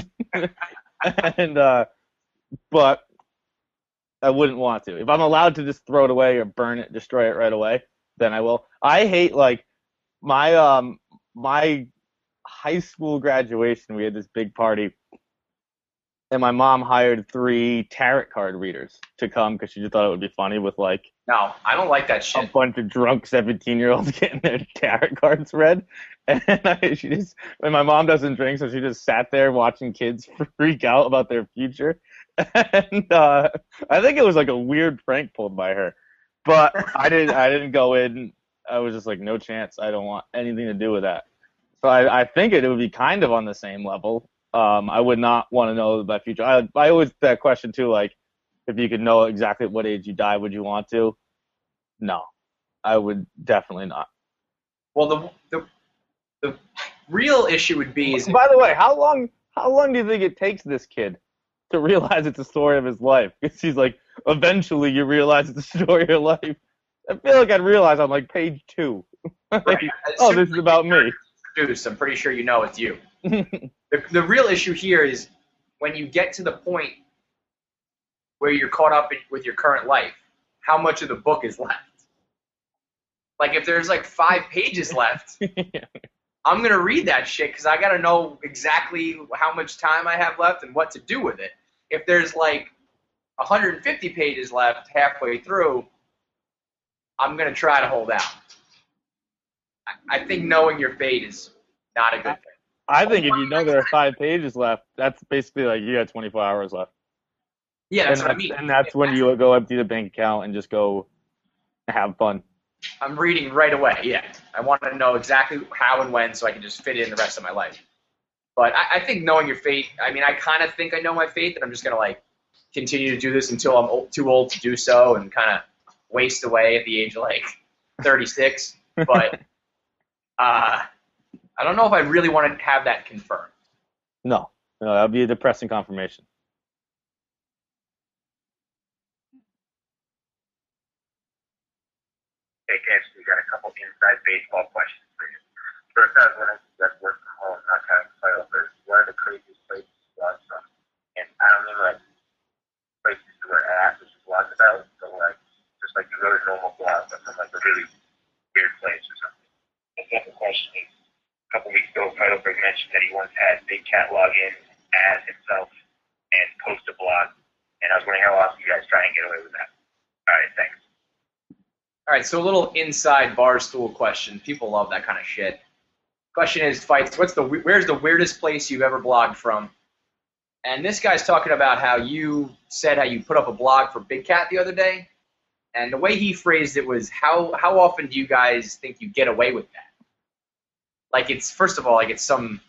[SPEAKER 6] and uh, but I wouldn't want to. If I'm allowed to just throw it away or burn it, destroy it right away, then I will. I hate like my um my high school graduation. We had this big party, and my mom hired three tarot card readers to come because she just thought it would be funny with like
[SPEAKER 5] No, I don't like that
[SPEAKER 6] a
[SPEAKER 5] shit.
[SPEAKER 6] bunch of drunk seventeen year olds getting their tarot cards read. And I, she just, and my mom doesn't drink, so she just sat there watching kids freak out about their future. And uh, I think it was like a weird prank pulled by her. But I didn't, I didn't go in. I was just like, no chance. I don't want anything to do with that. So I, I think it, it would be kind of on the same level. Um, I would not want to know my future. I, I always that question too, like if you could know exactly at what age you die, would you want to? No, I would definitely not.
[SPEAKER 5] Well, the the the real issue would be is
[SPEAKER 6] By the way, how long how long do you think it takes this kid to realize it's a story of his life? Because he's like, eventually you realize it's a story of your life. I feel like I'd realize on like page two. Like,
[SPEAKER 5] Right.
[SPEAKER 6] oh, this is about me.
[SPEAKER 5] Produced, I'm pretty sure you know it's you. The, the real issue here is when you get to the point where you're caught up in, with your current life, how much of the book is left? Like, if there's like five pages left, I'm going to read that shit because I got to know exactly how much time I have left and what to do with it. If there's like one hundred fifty pages left halfway through, I'm going to try to hold out. I, I think knowing your fate is not a good thing.
[SPEAKER 6] I think if you know there are five pages left, that's basically like you got twenty-four hours left.
[SPEAKER 5] Yeah, that's
[SPEAKER 6] and
[SPEAKER 5] what I
[SPEAKER 6] that's,
[SPEAKER 5] mean.
[SPEAKER 6] And that's when you go empty the bank account and just go have fun.
[SPEAKER 5] I'm reading right away, yeah. I want to know exactly how and when so I can just fit in the rest of my life. But I, I think knowing your fate, I mean, I kind of think I know my fate, that I'm just going to, like, continue to do this until I'm old, too old to do so and kind of waste away at the age of, like, thirty-six. But uh, I don't know if I really want to have that confirmed.
[SPEAKER 6] No, no, that would be a depressing confirmation.
[SPEAKER 1] Hey, Cash, we got a couple inside baseball questions for you. First, I was wondering if you guys work from home, not kind of title, but one of the craziest places you blog from. And I don't mean like places you were at that you blog about, so like just like you go to a normal blog, but from like a really weird place or something. The second question is, a couple weeks ago, Heidelberg mentioned that he once had Big Cat log in as himself and post a blog. And I was wondering how often you guys try and get away with that. All right, thanks.
[SPEAKER 5] All right, so a little inside Barstool question. People love that kind of shit. Question is, Fights, what's the where's the weirdest place you've ever blogged from? And this guy's talking about how you said how you put up a blog for Big Cat the other day, and the way he phrased it was, how how often do you guys think you get away with that? Like, it's, first of all, like it's some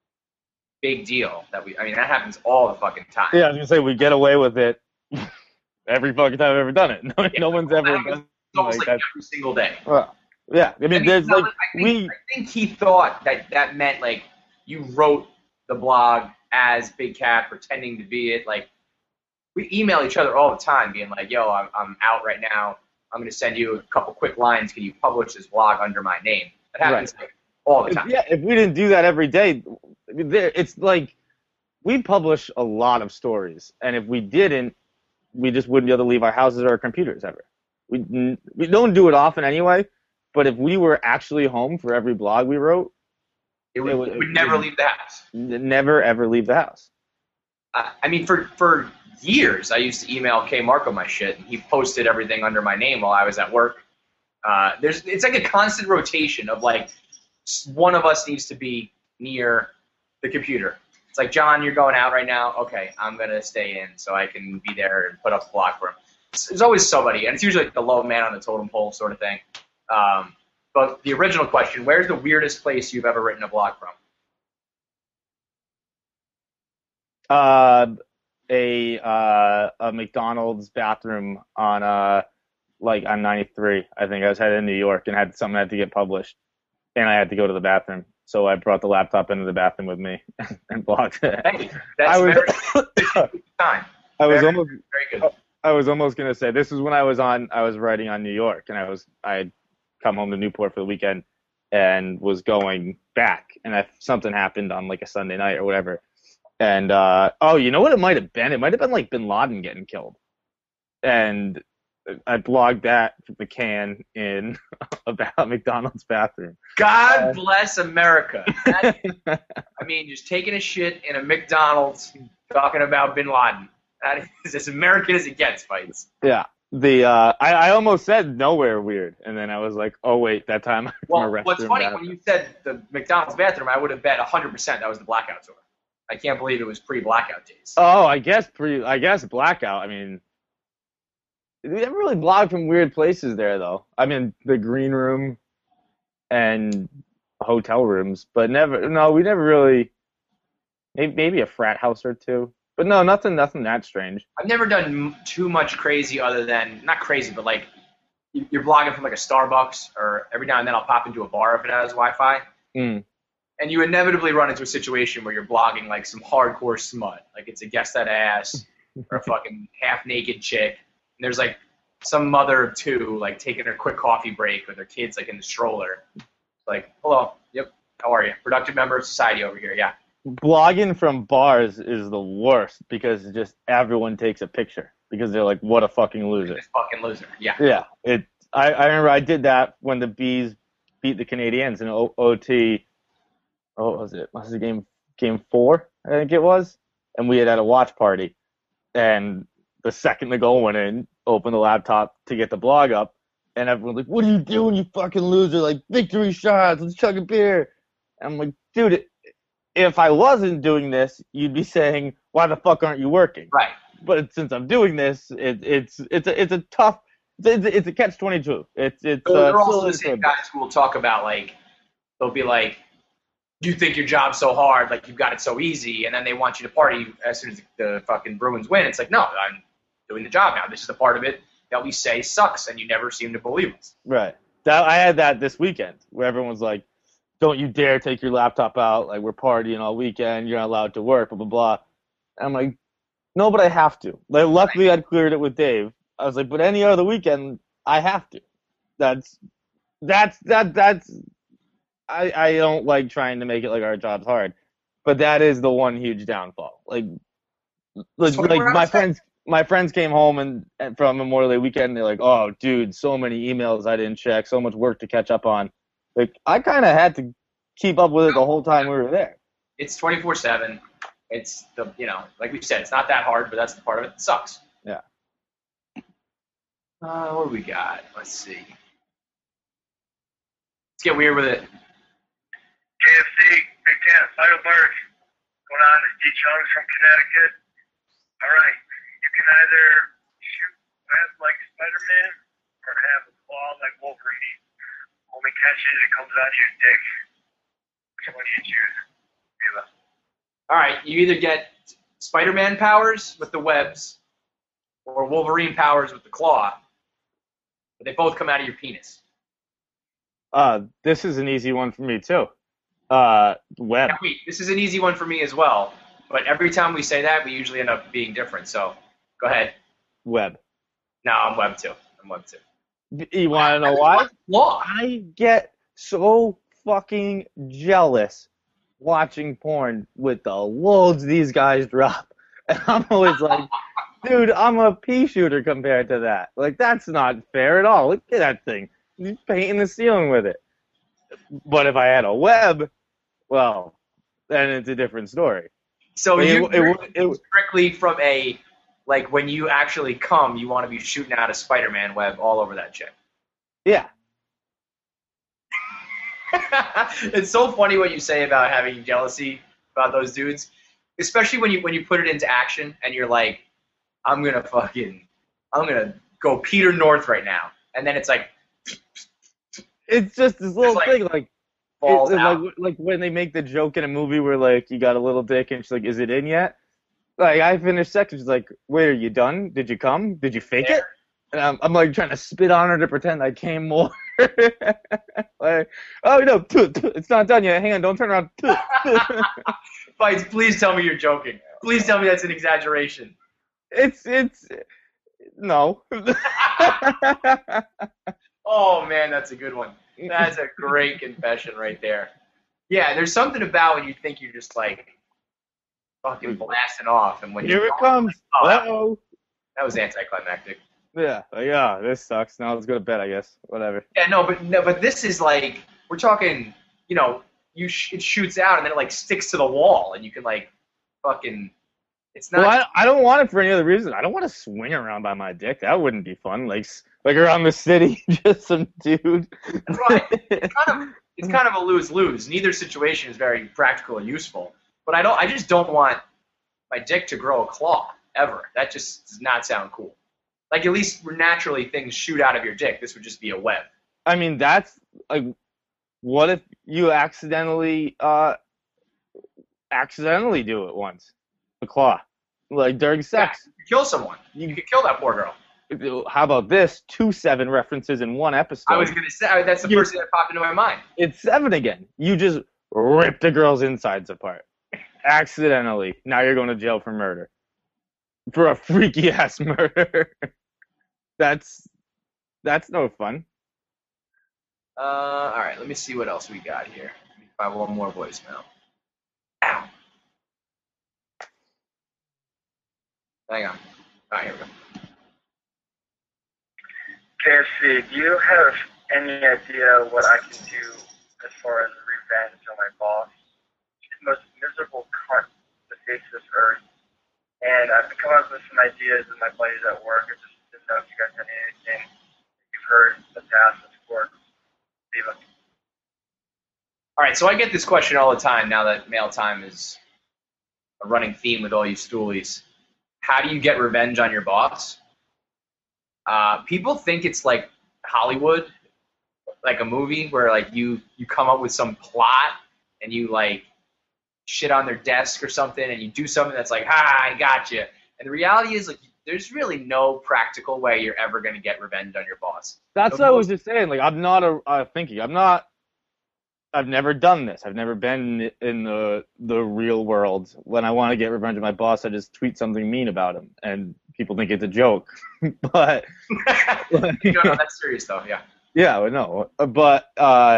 [SPEAKER 5] big deal that we, I mean, that happens all the fucking time.
[SPEAKER 6] Yeah, I was gonna say we get away with it every fucking time I've ever done it. No,
[SPEAKER 5] Yeah,
[SPEAKER 6] no one's ever
[SPEAKER 5] happens
[SPEAKER 6] done
[SPEAKER 5] almost
[SPEAKER 6] like
[SPEAKER 5] like
[SPEAKER 6] that.
[SPEAKER 5] every single day.
[SPEAKER 6] Well, yeah, I mean,
[SPEAKER 5] And
[SPEAKER 6] there's
[SPEAKER 5] he-
[SPEAKER 6] like
[SPEAKER 5] I think,
[SPEAKER 6] we.
[SPEAKER 5] I think he thought that that meant like you wrote the blog as Big Cat, pretending to be it. Like, we email each other all the time, being like, "Yo, I'm I'm out right now. I'm going to send you a couple quick lines. Can you publish this blog under my name?" That happens like, all the time.
[SPEAKER 6] Yeah, if we didn't do that every day, there, it's like we publish a lot of stories, and if we didn't, we just wouldn't be able to leave our houses or our computers ever. We we don't do it often anyway, but if we were actually home for every blog we wrote,
[SPEAKER 5] It would,
[SPEAKER 6] it would-
[SPEAKER 5] it would
[SPEAKER 6] it
[SPEAKER 5] never
[SPEAKER 6] would-
[SPEAKER 5] leave the house.
[SPEAKER 6] n- never ever leave the house.
[SPEAKER 5] I, I mean, for for years, I used to email K Marco my shit, and he posted everything under my name while I was at work. Uh, there's it's like a constant rotation of like one of us needs to be near the computer. It's like, John, you're going out right now. Okay, I'm gonna stay in so I can be there and put up a blog for him. It's, there's always somebody, and it's usually like the low man on the totem pole sort of thing. Um, but the original question: where's the weirdest place you've ever written a blog from?
[SPEAKER 6] Uh, a uh, a McDonald's bathroom on uh like on ninety-three. I think I was headed to New York and had something had to get published, and I had to go to the bathroom. So I brought the laptop into the bathroom with me and blocked it.
[SPEAKER 5] Hey, that's
[SPEAKER 6] I was,
[SPEAKER 5] very good time.
[SPEAKER 6] I was
[SPEAKER 5] Very,
[SPEAKER 6] almost
[SPEAKER 5] very good.
[SPEAKER 6] I was almost gonna say this is when I was on I was writing on New York, and I was I had come home to Newport for the weekend and was going back, and I, something happened on like a Sunday night or whatever. And uh, oh, you know what it might have been? It might have been like Bin Laden getting killed, and I blogged that from the can in about McDonald's bathroom.
[SPEAKER 5] God bless America. That, I mean, just taking a shit in a McDonald's, talking about Bin Laden. That is as American as it gets, fights.
[SPEAKER 6] Yeah. The uh, I, I almost said nowhere weird, and then I was like, oh wait, that time.
[SPEAKER 5] Well, what's funny, bathroom. When you said the McDonald's bathroom, I would have bet one hundred percent that was the blackout tour. I can't believe it was pre-blackout days.
[SPEAKER 6] Oh, I guess pre. I guess blackout. I mean, we never really blogged from weird places there, though. I mean, the green room and hotel rooms, but never. No, we never really. Maybe, maybe a frat house or two. But no, nothing, nothing that strange.
[SPEAKER 5] I've never done too much crazy other than, not crazy, but like you're blogging from like a Starbucks, or every now and then I'll pop into a bar if it has Wi-Fi.
[SPEAKER 6] Mm.
[SPEAKER 5] And you inevitably run into a situation where you're blogging like some hardcore smut. Like it's a guess that ass or a fucking half-naked chick. And there's like some mother of two like taking her quick coffee break with her kids like in the stroller. Like, hello, yep, how are you? Productive member of society over here, yeah.
[SPEAKER 6] Blogging from bars is the worst because just everyone takes a picture because they're like, what a fucking loser.
[SPEAKER 5] Fucking loser, yeah.
[SPEAKER 6] Yeah. It. I, I remember I did that when the Bees beat the Canadiens in o- OT. Oh, what was it? What was it game game four? I think it was. And we had had a watch party. And the second the goal went in, opened the laptop to get the blog up. And everyone's like, what are you doing, you fucking loser? Like, victory shots, let's chug a beer. And I'm like, dude, it, if I wasn't doing this, you'd be saying, why the fuck aren't you working?
[SPEAKER 5] Right.
[SPEAKER 6] But since I'm doing this, it, it's it's a it's a tough it's a, it's a catch twenty-two. It's it's.
[SPEAKER 5] So
[SPEAKER 6] uh,
[SPEAKER 5] they're also
[SPEAKER 6] still
[SPEAKER 5] the same guys who will talk about like they'll be like, you think your job's so hard, like you've got it so easy, and then they want you to party as soon as the fucking Bruins win. It's like, no, I'm doing the job now. This is the part of it that we say sucks, and you never seem to believe us.
[SPEAKER 6] Right. That I had that this weekend where everyone's like, don't you dare take your laptop out. Like, we're partying all weekend. You're not allowed to work, blah, blah, blah. And I'm like, no, but I have to. Like, luckily, I'd cleared it with Dave. I was like, but any other weekend, I have to. That's, that's, that, that's, I, I don't like trying to make it like our job's hard. But that is the one huge downfall. Like, like, like my friends, my friends came home and, and from Memorial Day weekend, and they're like, oh, dude, so many emails I didn't check, so much work to catch up on. Like, I kind of had to keep up with it the whole time we were there.
[SPEAKER 5] It's twenty-four seven. It's the, you know, like we said, it's not that hard, but that's the part of it that sucks.
[SPEAKER 6] Yeah.
[SPEAKER 5] Uh, what do we got? Let's see. Let's get weird with it.
[SPEAKER 1] K F C, Big Ten, Heidelberg, going on. It's D. Jones from Connecticut. All right. You can either shoot web like Spider-Man or have a claw like Wolverine. Only catches it comes out of your dick. Which one do you choose? Viva.
[SPEAKER 5] All right, you either get Spider-Man powers with the webs or Wolverine powers with the claw, but they both come out of your penis.
[SPEAKER 6] Uh, this is an easy one for me, too. Uh, web.
[SPEAKER 5] Now, wait, this is an easy one for me as well, but every time we say that, we usually end up being different, so go ahead.
[SPEAKER 6] Web.
[SPEAKER 5] No, I'm web too. I'm web two.
[SPEAKER 6] You want to know why?
[SPEAKER 5] Law.
[SPEAKER 6] I get so fucking jealous watching porn with the loads these guys drop. And I'm always like, dude, I'm a pea shooter compared to that. Like, that's not fair at all. Look at that thing. He's painting the ceiling with it. But if I had a web, well, then it's a different story.
[SPEAKER 5] So
[SPEAKER 6] It-
[SPEAKER 5] you
[SPEAKER 6] it- it- it-
[SPEAKER 5] strictly from a, like, when you actually come, you want to be shooting out a Spider-Man web all over that chick.
[SPEAKER 6] Yeah.
[SPEAKER 5] It's so funny what you say about having jealousy about those dudes, especially when you when you put it into action and you're like, I'm gonna fucking, I'm gonna go Peter North right now, and then it's like,
[SPEAKER 6] It's just this little
[SPEAKER 5] like,
[SPEAKER 6] thing, like,
[SPEAKER 5] falls
[SPEAKER 6] it's
[SPEAKER 5] out.
[SPEAKER 6] like like when they make the joke in a movie where like you got a little dick and she's like, "Is it in yet?" Like, I finished sex, she's like, wait, are you done? Did you come? Did you fake
[SPEAKER 5] Yeah.
[SPEAKER 6] it? And I'm, I'm like trying to spit on her to pretend I came more. Like, oh, no, it's not done yet. Hang on, don't turn around.
[SPEAKER 5] Fights, please tell me you're joking. Please tell me that's an exaggeration.
[SPEAKER 6] It's, it's, no.
[SPEAKER 5] Oh, man, that's a good one. That's a great confession right there. Yeah, there's something about when you think you're just, like, fucking blasting off. And when
[SPEAKER 6] Here
[SPEAKER 5] you
[SPEAKER 6] it comes.
[SPEAKER 5] Oh, that,
[SPEAKER 6] Uh-oh.
[SPEAKER 5] that was anticlimactic.
[SPEAKER 6] Yeah, like, yeah, this sucks. Now let's go to bed, I guess. Whatever.
[SPEAKER 5] Yeah, no, but no, but this is like, we're talking, you know, you sh- it shoots out and then it, like, sticks to the wall. And you can, like, fucking, it's not.
[SPEAKER 6] Well, I, I don't want it for any other reason. I don't want to swing around by my dick. That wouldn't be fun. Like, like around the city, just some dude.
[SPEAKER 5] That's right. It's kind of, it's kind of a lose-lose. Neither situation is very practical or useful. But I don't. I just don't want my dick to grow a claw ever. That just does not sound cool. Like, at least naturally things shoot out of your dick. This would just be a web.
[SPEAKER 6] I mean, that's like, what if you accidentally, uh, accidentally do it once? A claw, like during sex.
[SPEAKER 5] Yeah, you kill someone. You could kill that poor girl.
[SPEAKER 6] How about this? Two Seven references in one episode.
[SPEAKER 5] I was gonna say that's the
[SPEAKER 6] You-
[SPEAKER 5] first thing that popped into my mind.
[SPEAKER 6] It's Seven again. You just ripped the girl's insides apart. Accidentally. Now you're going to jail for murder. For a freaky ass murder. That's that's no fun.
[SPEAKER 5] Uh, all right, let me see what else we got here. Let me find one more voicemail. Ow. Hang on. All right, here we go.
[SPEAKER 1] K F C, do you have any idea what I can do as far as revenge on my boss? She's the most miserable cunt on the face of this earth. And I've come up with some ideas with my buddies at work. I just didn't know if you guys had anything you've heard in the past that's worked. Leave it.
[SPEAKER 5] All right, so I get this question all the time now that mail time is a running theme with all you stoolies. How do you get revenge on your boss? Uh, people think it's like Hollywood, like a movie where like you you come up with some plot and you like shit on their desk or something and you do something that's like, ha, I got you. And the reality is like there's really no practical way you're ever going to get revenge on your boss.
[SPEAKER 6] That's
[SPEAKER 5] The
[SPEAKER 6] what I
[SPEAKER 5] most-
[SPEAKER 6] was just saying. Like, I'm not a uh, thinking. I'm not. I've never done this. I've never been in the the real world. When I want to get revenge on my boss, I just tweet something mean about him, and people think it's a joke. But
[SPEAKER 5] no, no, that's serious though. Yeah.
[SPEAKER 6] yeah, well, no. But uh,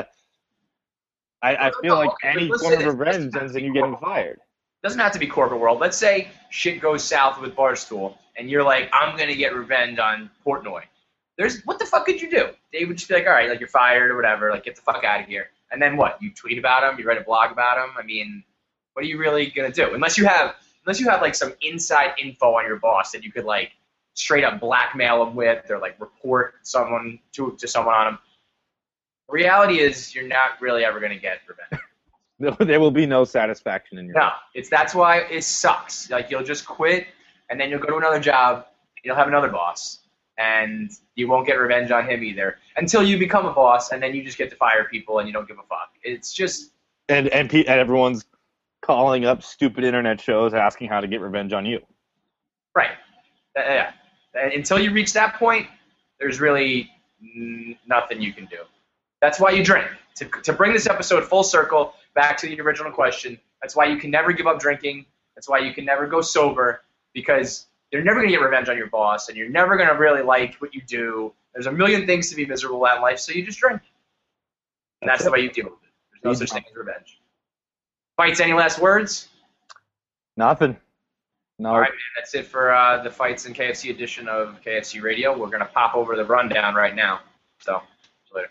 [SPEAKER 6] I, I feel
[SPEAKER 5] No,
[SPEAKER 6] like
[SPEAKER 5] okay,
[SPEAKER 6] any
[SPEAKER 5] but
[SPEAKER 6] form
[SPEAKER 5] listen,
[SPEAKER 6] of
[SPEAKER 5] it
[SPEAKER 6] revenge
[SPEAKER 5] doesn't have
[SPEAKER 6] ends
[SPEAKER 5] to
[SPEAKER 6] in
[SPEAKER 5] be
[SPEAKER 6] you getting
[SPEAKER 5] corporate.
[SPEAKER 6] fired.
[SPEAKER 5] Doesn't have to be corporate world. Let's say shit goes south with Barstool, and you're like, I'm gonna get revenge on Portnoy. There's what the fuck could you do? They would just be like, all right, like you're fired or whatever, like get the fuck out of here. And then what? You tweet about him? You write a blog about him? I mean, what are you really gonna do? Unless you have, unless you have like some inside info on your boss that you could like straight up blackmail him with, or like report someone to to someone on him. The reality is, you're not really ever gonna get revenge.
[SPEAKER 6] There will be no satisfaction in your
[SPEAKER 5] No,
[SPEAKER 6] life.
[SPEAKER 5] it's that's why it sucks. Like you'll just quit, and then you'll go to another job. You'll have another boss, and you won't get revenge on him either until you become a boss, and then you just get to fire people, and you don't give a fuck. It's just
[SPEAKER 6] And and, pe- and everyone's calling up stupid internet shows asking how to get revenge on you.
[SPEAKER 5] right. Uh, yeah. And until you reach that point, there's really n- nothing you can do. That's why you drink. To to bring this episode full circle back to the original question. That's why you can never give up drinking. That's why you can never go sober, because you're never going to get revenge on your boss, and you're never going to really like what you do. There's a million things to be miserable at in life, so you just drink. And that's the way you deal with it. There's no such thing as revenge. Fights, any last words?
[SPEAKER 6] Nothing. No.
[SPEAKER 5] All right, man, that's it for uh, the Fights and K F C edition of K F C Radio. We're going to pop over the rundown right now. So, see you later.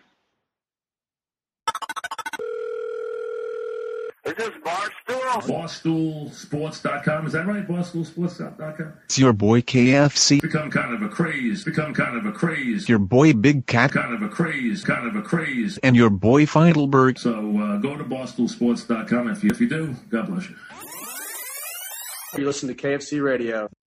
[SPEAKER 1] Is this Barstool?
[SPEAKER 2] Barstool Sports dot com. Is that right? Barstool Sports dot com.
[SPEAKER 3] It's your boy K F C,
[SPEAKER 2] Become kind of a craze. Become kind of a craze.
[SPEAKER 3] your boy Big Cat,
[SPEAKER 2] kind of a craze. Kind of a craze.
[SPEAKER 3] and your boy Feidelberg.
[SPEAKER 2] So uh, go to Barstool Sports dot com. If you, if you do, God bless you.
[SPEAKER 4] You listen to K F C Radio.